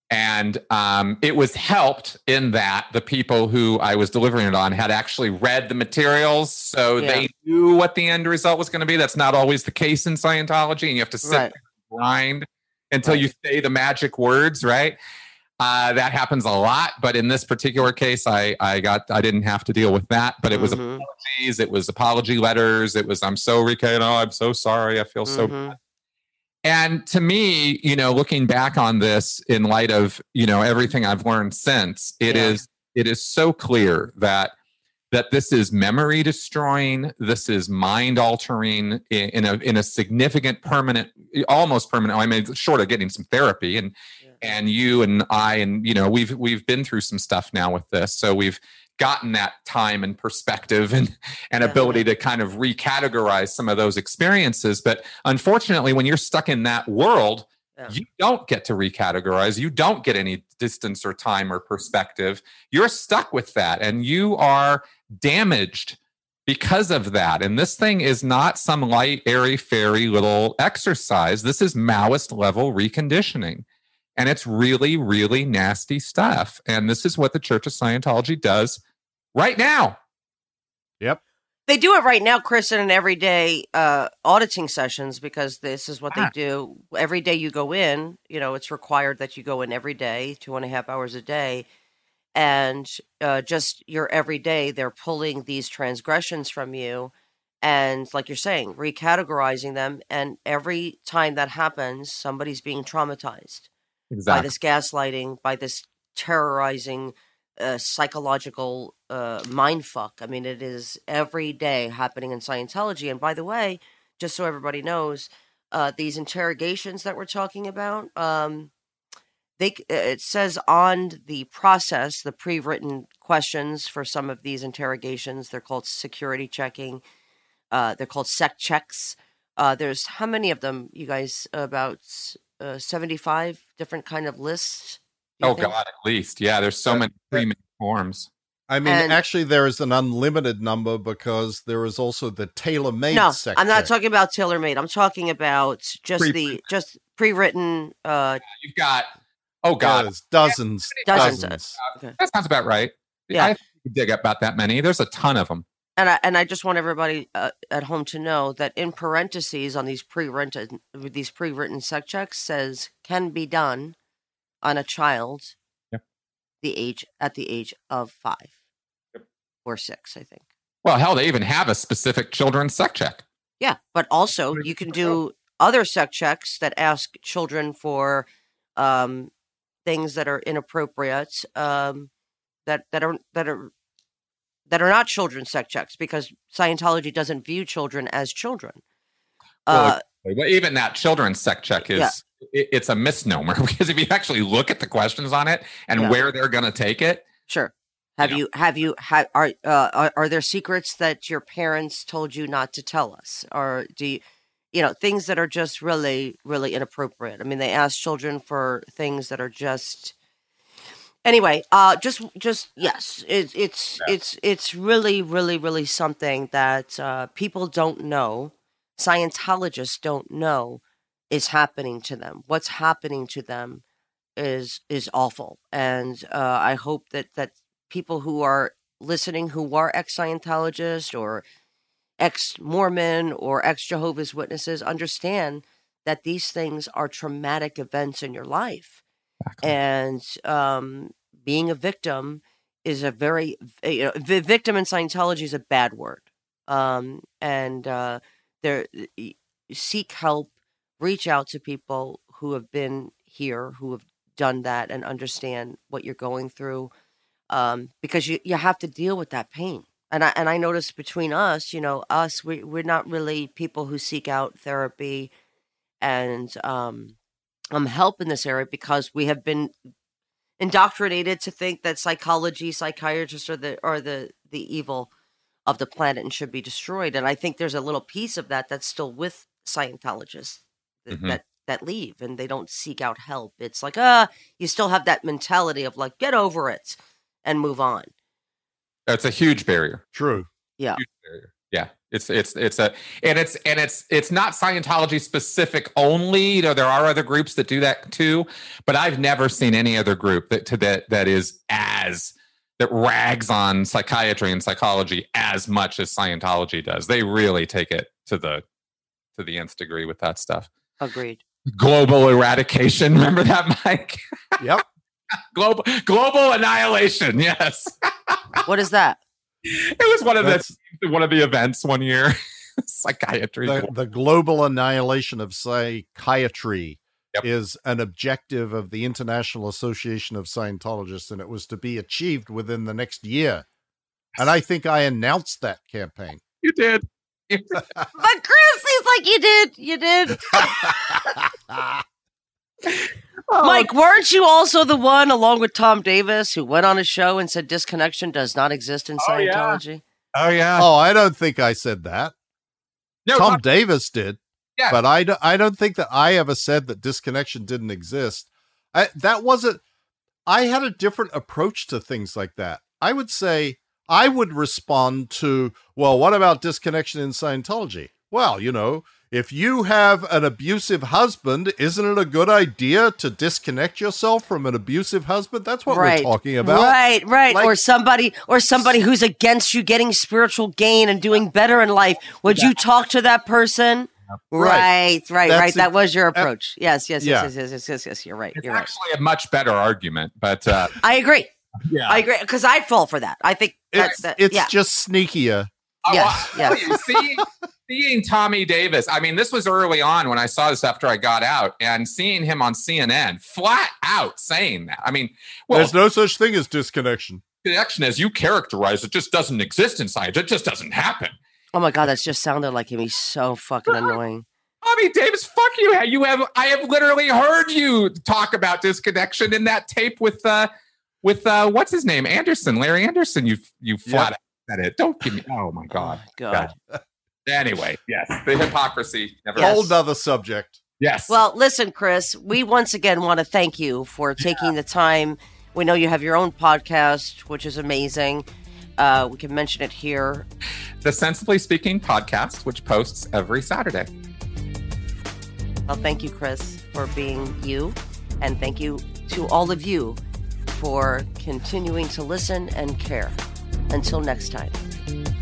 S3: And it was helped in that the people who I was delivering it on had actually read the materials, so they knew what the end result was going to be. That's not always the case in Scientology, and you have to sit there and grind until you say the magic words, right? That happens a lot, but in this particular case, I didn't have to deal with that. But it was apologies, it was apology letters, it was I'm so I'm so sorry, I feel so bad. And to me, looking back on this in light of, everything I've learned since, it is so clear that this is memory destroying, this is mind altering in a significant, permanent, almost permanent. I mean, short of getting some therapy, and you and I, and we've been through some stuff now with this, so we've gotten that time and perspective and ability to kind of recategorize some of those experiences. But unfortunately, when you're stuck in that world, you don't get to recategorize. You don't get any distance or time or perspective. You're stuck with that, and you are damaged because of that. And this thing is not some light, airy, fairy little exercise. This is Maoist level reconditioning. And it's really, really nasty stuff. And this is what the Church of Scientology does right now.
S2: Yep.
S1: They do it right now, Chris, in an everyday auditing sessions, because this is what they do. Every day you go in, it's required that you go in every day, 2.5 hours a day. And just your every day, they're pulling these transgressions from you. And like you're saying, recategorizing them. And every time that happens, somebody's being traumatized. By this gaslighting, by this terrorizing psychological mind fuck. I mean, it is every day happening in Scientology. And by the way, just so everybody knows, these interrogations that we're talking about, it says on the process, the pre-written questions for some of these interrogations, they're called security checking. They're called sec checks. There's how many of them, you guys? About 75 different kind of lists.
S3: God, at least. Yeah, there's so many premium forms.
S2: I mean, actually, there is an unlimited number because there is also the tailor-made section.
S1: No, I'm not talking about tailor-made. I'm talking about just pre-written.
S3: You've got,
S2: dozens.
S1: Okay.
S3: That sounds about right.
S1: Yeah.
S3: I think you dig up about that many. There's a ton of them.
S1: And I just want everybody at home to know that in parentheses on these pre-written sec checks says can be done on a child at the age of 5 or 6, I think.
S3: Well, hell, they even have a specific children's sec check.
S1: Yeah, but also you can do other sec checks that ask children for things that are inappropriate, that are not children's sec checks, because Scientology doesn't view children as children.
S3: Well, even that children's sec check is it's a misnomer, because if you actually look at the questions on it and where they're going to take it,
S1: sure. Are there secrets that your parents told you not to tell us, or do you, things that are just really, really inappropriate? I mean, they ask children for things that are just. Anyway, yes, it's really, really, really something that people don't know, Scientologists don't know is happening to them. What's happening to them is awful, and I hope that people who are listening, who are ex-Scientologists or ex-Mormon or ex-Jehovah's Witnesses, understand that these things are traumatic events in your life. Exactly. And being a victim is a very victim in Scientology is a bad word. Seek help, reach out to people who have been here, who have done that, and understand what you're going through, because you have to deal with that pain. And I notice between us, we're not really people who seek out therapy and help in this area, because we have been indoctrinated to think that psychiatrists are the evil of the planet and should be destroyed. And I think there's a little piece of that that's still with Scientologists that leave and they don't seek out help. It's like, you still have that mentality of like, get over it and move on.
S3: That's a huge barrier.
S2: True.
S1: Yeah.
S3: Huge barrier. Yeah. It's not Scientology specific only. You know, there are other groups that do that too, but I've never seen any other group that rags on psychiatry and psychology as much as Scientology does. They really take it to the nth degree with that stuff.
S1: Agreed.
S3: Global eradication. Remember that, Mike?
S2: Yep.
S3: Global annihilation. Yes.
S1: What is that?
S3: It was one of the events one year. Psychiatry.
S2: The global annihilation of psychiatry
S3: Yep.
S2: is an objective of the International Association of Scientologists, and it was to be achieved within the next year. And I think I announced that campaign.
S3: You did.
S1: But Chris, he's like, you did. Mike, weren't you also the one, along with Tom Davis, who went on a show and said disconnection does not exist in Scientology?
S3: Oh, yeah.
S2: Oh, I don't think I said that.
S3: No,
S2: Tom Davis did.
S3: Yeah.
S2: But I don't think that I ever said that disconnection didn't exist. I had a different approach to things like that. I would say I would respond to, well, what about disconnection in Scientology? Well, you know, if you have an abusive husband, isn't it a good idea to disconnect yourself from an abusive husband? That's what we're talking about.
S1: Right.
S2: Like,
S1: or somebody who's against you getting spiritual gain and doing better in life. Would you talk to that person? Right. That was your approach. Yes. You're right.
S3: It's
S1: You're right.
S3: actually a much better argument, but
S1: I agree.
S3: Yeah.
S1: I agree because I'd fall for that. I think
S2: it's just sneakier.
S1: Yes.
S3: Seeing Tommy Davis, I mean, this was early on when I saw this after I got out, and seeing him on CNN flat out saying that. I mean, well,
S2: there's no such thing as disconnection.
S3: Connection, as you characterize it, just doesn't exist in science. It just doesn't happen.
S1: Oh my God, that's just sounded like him. He's so fucking annoying.
S3: Tommy Davis, fuck you. I have literally heard you talk about disconnection in that tape with what's his name? Larry Anderson. You flat out said it. Don't give me. Oh my God.
S1: God.
S3: Anyway, yes, the hypocrisy. Never.
S2: Whole nother subject.
S3: Yes.
S1: Well, listen, Chris, we once again want to thank you for taking the time. We know you have your own podcast, which is amazing. We can mention it here.
S3: The Sensibly Speaking podcast, which posts every Saturday.
S1: Well, thank you, Chris, for being you. And thank you to all of you for continuing to listen and care. Until next time.